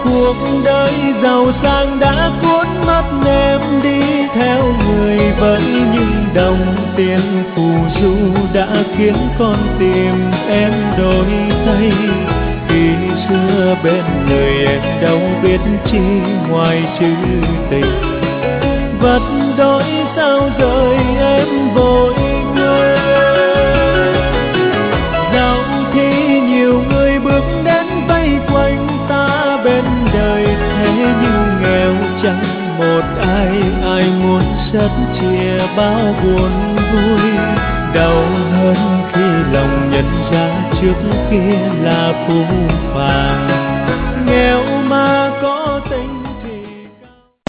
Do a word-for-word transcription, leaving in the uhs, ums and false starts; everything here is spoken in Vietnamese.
cuộc đời giàu sang đã cuốn mất em đi theo người vẫn nhưng đồng tiền phù du đã khiến con tim em đổi thay. Khi xưa bên người em đâu biết chi ngoài chữ tình, vật đổi sao rời em vội quên. Dẫu khi nhiều người bước đến vây quanh ta bên đời, thế nhưng nghèo chẳng một ai, ai muốn sớt chia bao buồn vui. Đau hơn khi lòng nhận ra trước kia là phũ phàng, nghèo mà